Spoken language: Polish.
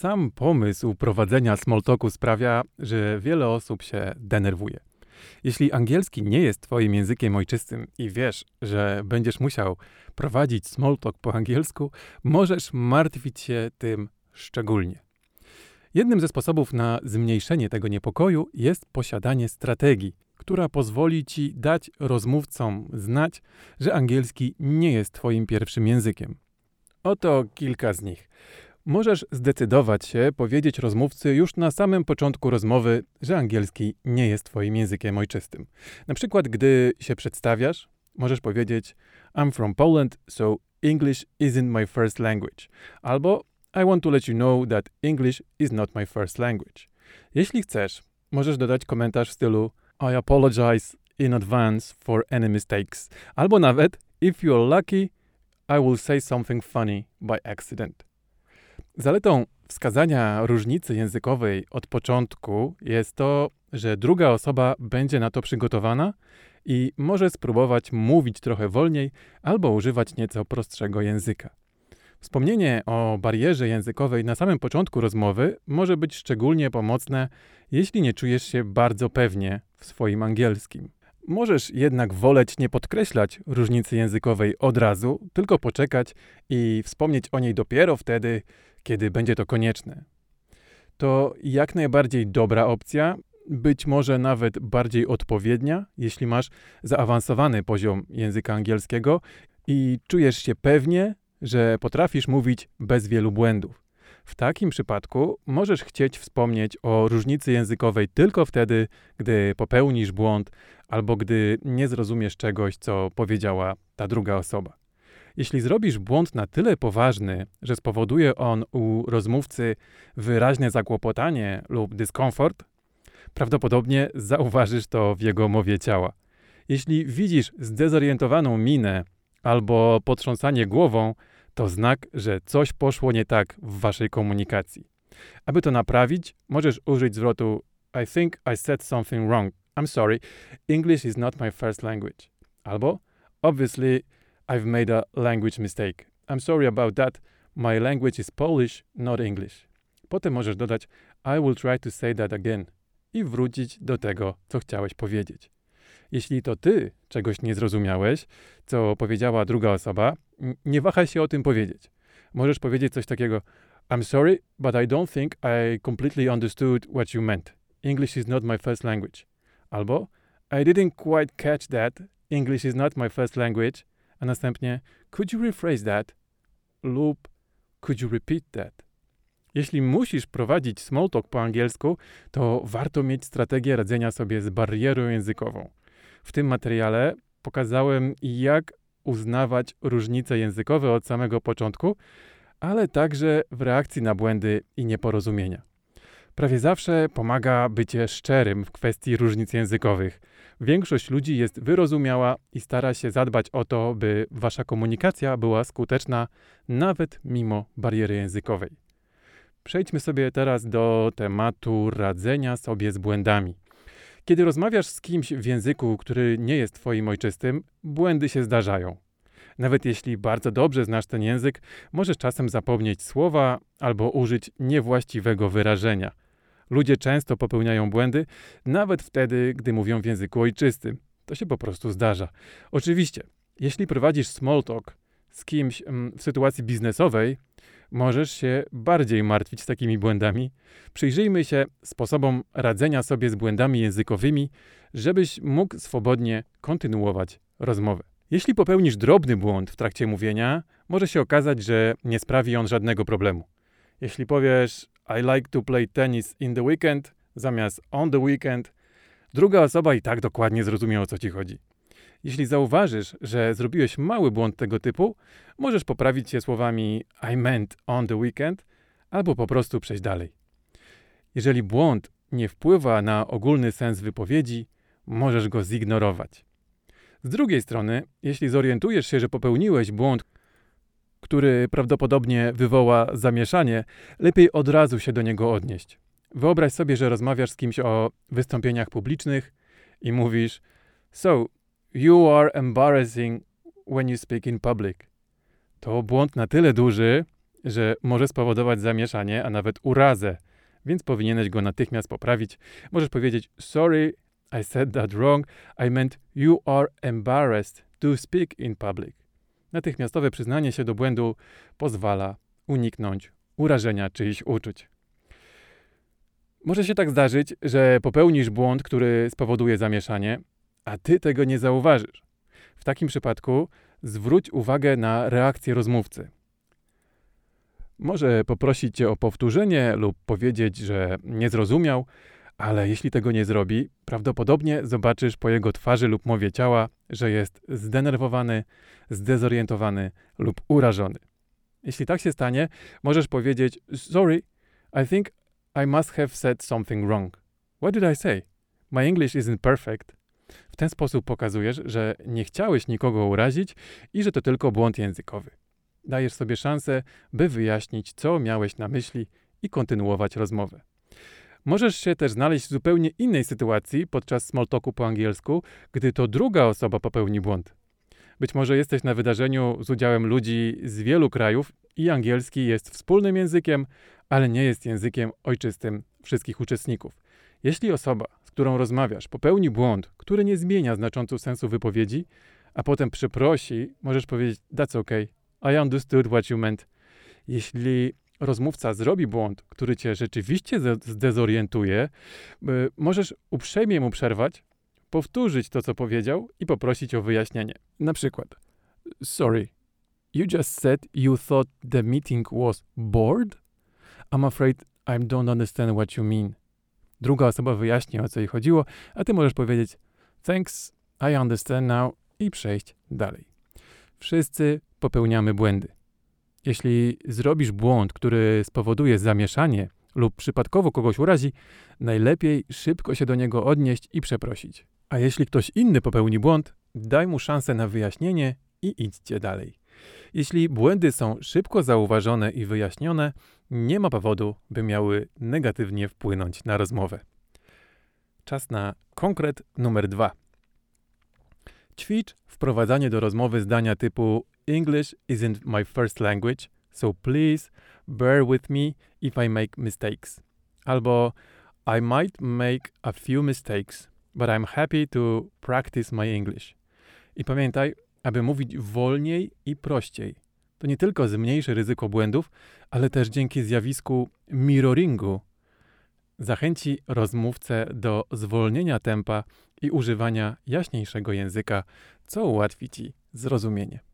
Sam pomysł prowadzenia small talku sprawia, że wiele osób się denerwuje. Jeśli angielski nie jest twoim językiem ojczystym i wiesz, że będziesz musiał prowadzić small talk po angielsku, możesz martwić się tym szczególnie. Jednym ze sposobów na zmniejszenie tego niepokoju jest posiadanie strategii, która pozwoli ci dać rozmówcom znać, że angielski nie jest twoim pierwszym językiem. Oto kilka z nich. Możesz zdecydować się powiedzieć rozmówcy już na samym początku rozmowy, że angielski nie jest twoim językiem ojczystym. Na przykład, gdy się przedstawiasz, możesz powiedzieć I'm from Poland, so English isn't my first language. Albo I want to let you know that English is not my first language. Jeśli chcesz, możesz dodać komentarz w stylu I apologize in advance for any mistakes. Albo nawet if you're lucky, I will say something funny by accident. Zaletą wskazania różnicy językowej od początku jest to, że druga osoba będzie na to przygotowana i może spróbować mówić trochę wolniej albo używać nieco prostszego języka. Wspomnienie o barierze językowej na samym początku rozmowy może być szczególnie pomocne, jeśli nie czujesz się bardzo pewnie w swoim angielskim. Możesz jednak woleć nie podkreślać różnicy językowej od razu, tylko poczekać i wspomnieć o niej dopiero wtedy, kiedy będzie to konieczne. To jak najbardziej dobra opcja, być może nawet bardziej odpowiednia, jeśli masz zaawansowany poziom języka angielskiego i czujesz się pewnie, że potrafisz mówić bez wielu błędów. W takim przypadku możesz chcieć wspomnieć o różnicy językowej tylko wtedy, gdy popełnisz błąd albo gdy nie zrozumiesz czegoś, co powiedziała ta druga osoba. Jeśli zrobisz błąd na tyle poważny, że spowoduje on u rozmówcy wyraźne zakłopotanie lub dyskomfort, prawdopodobnie zauważysz to w jego mowie ciała. Jeśli widzisz zdezorientowaną minę albo potrząsanie głową, to znak, że coś poszło nie tak w waszej komunikacji. Aby to naprawić, możesz użyć zwrotu I think I said something wrong. I'm sorry. English is not my first language. Albo obviously I've made a language mistake. I'm sorry about that. My language is Polish, not English. Potem możesz dodać I will try to say that again i wrócić do tego, co chciałeś powiedzieć. Jeśli to ty czegoś nie zrozumiałeś, co powiedziała druga osoba, nie wahaj się o tym powiedzieć. Możesz powiedzieć coś takiego I'm sorry, but I don't think I completely understood what you meant. English is not my first language. Albo I didn't quite catch that. English is not my first language. A następnie could you rephrase that? Lub could you repeat that? Jeśli musisz prowadzić small talk po angielsku, to warto mieć strategię radzenia sobie z barierą językową. W tym materiale pokazałem, jak uznawać różnice językowe od samego początku, ale także w reakcji na błędy i nieporozumienia. Prawie zawsze pomaga bycie szczerym w kwestii różnic językowych. Większość ludzi jest wyrozumiała i stara się zadbać o to, by wasza komunikacja była skuteczna nawet mimo bariery językowej. Przejdźmy sobie teraz do tematu radzenia sobie z błędami. Kiedy rozmawiasz z kimś w języku, który nie jest twoim ojczystym, błędy się zdarzają. Nawet jeśli bardzo dobrze znasz ten język, możesz czasem zapomnieć słowa albo użyć niewłaściwego wyrażenia. Ludzie często popełniają błędy, nawet wtedy, gdy mówią w języku ojczystym. To się po prostu zdarza. Oczywiście, jeśli prowadzisz small talk z kimś w sytuacji biznesowej, możesz się bardziej martwić takimi błędami. Przyjrzyjmy się sposobom radzenia sobie z błędami językowymi, żebyś mógł swobodnie kontynuować rozmowę. Jeśli popełnisz drobny błąd w trakcie mówienia, może się okazać, że nie sprawi on żadnego problemu. Jeśli powiesz I like to play tennis in the weekend zamiast on the weekend, druga osoba i tak dokładnie zrozumie, o co ci chodzi. Jeśli zauważysz, że zrobiłeś mały błąd tego typu, możesz poprawić się słowami I meant on the weekend albo po prostu przejść dalej. Jeżeli błąd nie wpływa na ogólny sens wypowiedzi, możesz go zignorować. Z drugiej strony, jeśli zorientujesz się, że popełniłeś błąd, który prawdopodobnie wywoła zamieszanie, lepiej od razu się do niego odnieść. Wyobraź sobie, że rozmawiasz z kimś o wystąpieniach publicznych i mówisz So, you are embarrassing when you speak in public. To błąd na tyle duży, że może spowodować zamieszanie, a nawet urazę, więc powinieneś go natychmiast poprawić. Możesz powiedzieć: Sorry, I said that wrong. I meant you are embarrassed to speak in public. Natychmiastowe przyznanie się do błędu pozwala uniknąć urażenia czyichś uczuć. Może się tak zdarzyć, że popełnisz błąd, który spowoduje zamieszanie, a ty tego nie zauważysz. W takim przypadku zwróć uwagę na reakcję rozmówcy. Może poprosić cię o powtórzenie lub powiedzieć, że nie zrozumiał, ale jeśli tego nie zrobi, prawdopodobnie zobaczysz po jego twarzy lub mowie ciała, że jest zdenerwowany, zdezorientowany lub urażony. Jeśli tak się stanie, możesz powiedzieć: Sorry, I think I must have said something wrong. What did I say? My English isn't perfect. W ten sposób pokazujesz, że nie chciałeś nikogo urazić i że to tylko błąd językowy. Dajesz sobie szansę, by wyjaśnić, co miałeś na myśli i kontynuować rozmowę. Możesz się też znaleźć w zupełnie innej sytuacji podczas small talku po angielsku, gdy to druga osoba popełni błąd. Być może jesteś na wydarzeniu z udziałem ludzi z wielu krajów i angielski jest wspólnym językiem, ale nie jest językiem ojczystym wszystkich uczestników. Jeśli osoba, z którą rozmawiasz, popełni błąd, który nie zmienia znacząco sensu wypowiedzi, a potem przeprosi, możesz powiedzieć: That's okay, I understood what you meant. Jeśli rozmówca zrobi błąd, który cię rzeczywiście zdezorientuje, możesz uprzejmie mu przerwać, powtórzyć to, co powiedział i poprosić o wyjaśnienie. Na przykład: Sorry, you just said you thought the meeting was bored? I'm afraid I don't understand what you mean. Druga osoba wyjaśni, o co jej chodziło, a ty możesz powiedzieć: Thanks, I understand now i przejść dalej. Wszyscy popełniamy błędy. Jeśli zrobisz błąd, który spowoduje zamieszanie lub przypadkowo kogoś urazi, najlepiej szybko się do niego odnieść i przeprosić. A jeśli ktoś inny popełni błąd, daj mu szansę na wyjaśnienie i idźcie dalej. Jeśli błędy są szybko zauważone i wyjaśnione, nie ma powodu, by miały negatywnie wpłynąć na rozmowę. Czas na konkret numer 2. Ćwicz wprowadzanie do rozmowy zdania typu: English isn't my first language, so please bear with me if I make mistakes. Albo I might make a few mistakes, but I'm happy to practice my English. I pamiętaj, aby mówić wolniej i prościej. To nie tylko zmniejszy ryzyko błędów, ale też dzięki zjawisku mirroringu zachęci rozmówcę do zwolnienia tempa i używania jaśniejszego języka, co ułatwi ci zrozumienie.